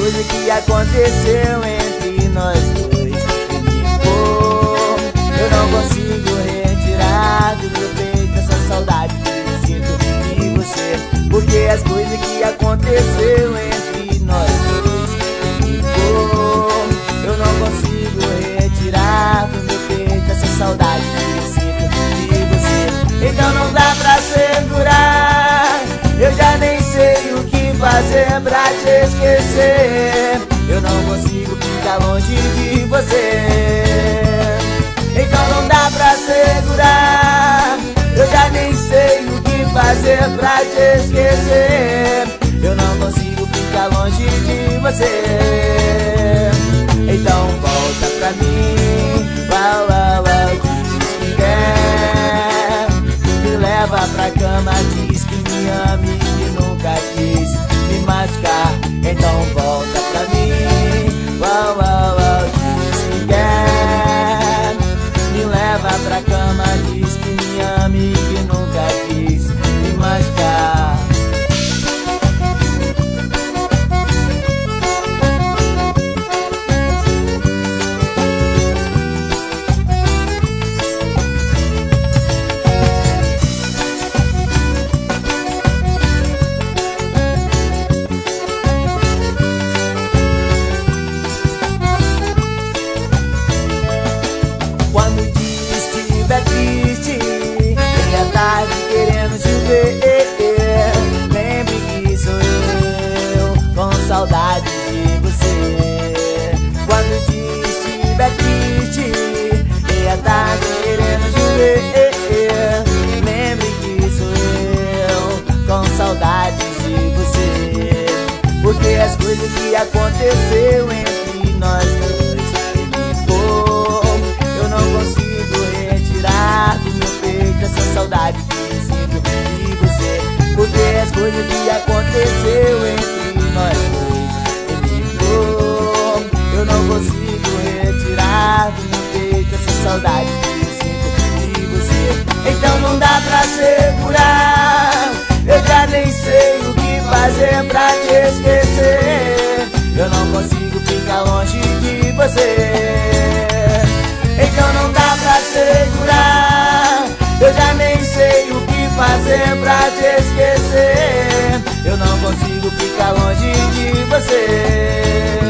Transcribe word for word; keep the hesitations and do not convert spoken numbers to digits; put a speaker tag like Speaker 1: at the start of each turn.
Speaker 1: coisas que aconteceu entre nós dois ficou. Eu não consigo retirar do meu peito essa saudade que eu sinto de você, porque as coisas que aconteceu entre nós dois ficou. Eu não consigo retirar do meu peito essa saudade que eu sinto de você. Então não dá pra segurar, eu já nem sei o que fazer pra te esquecer. Eu não consigo ficar longe de você. Então não dá pra segurar, eu já nem sei o que fazer pra te esquecer. Eu não consigo ficar longe de você. Então volta pra mim, uau, uau, uau, diz que quer. Me leva pra cama, diz que me ama e que nunca quis me machucar. Então volta pra mim, uau, uau, uau, diz que quer. Me leva pra cama, diz que me ama e que nunca quis me machucar. Triste, vem à tarde querendo chover. Lembre que sou eu, com saudade de você. Quando o dia estiver triste, vem à tarde querendo chover. Lembre que sou eu, com saudade de você, porque as coisas que aconteceu entre nós dois ficou. Eu não consigo retirar do meu peito essa saudade que eu sinto de você, porque as coisas que aconteceu entre nós dois ficou. Eu não consigo retirar do meu peito essa saudade que eu sinto de você. Então não dá pra segurar, eu já nem sei o que fazer pra te esquecer. Eu não consigo ficar longe de você. Então não dá pra segurar, eu já nem sei o que fazer pra te esquecer. Eu não consigo ficar longe de você.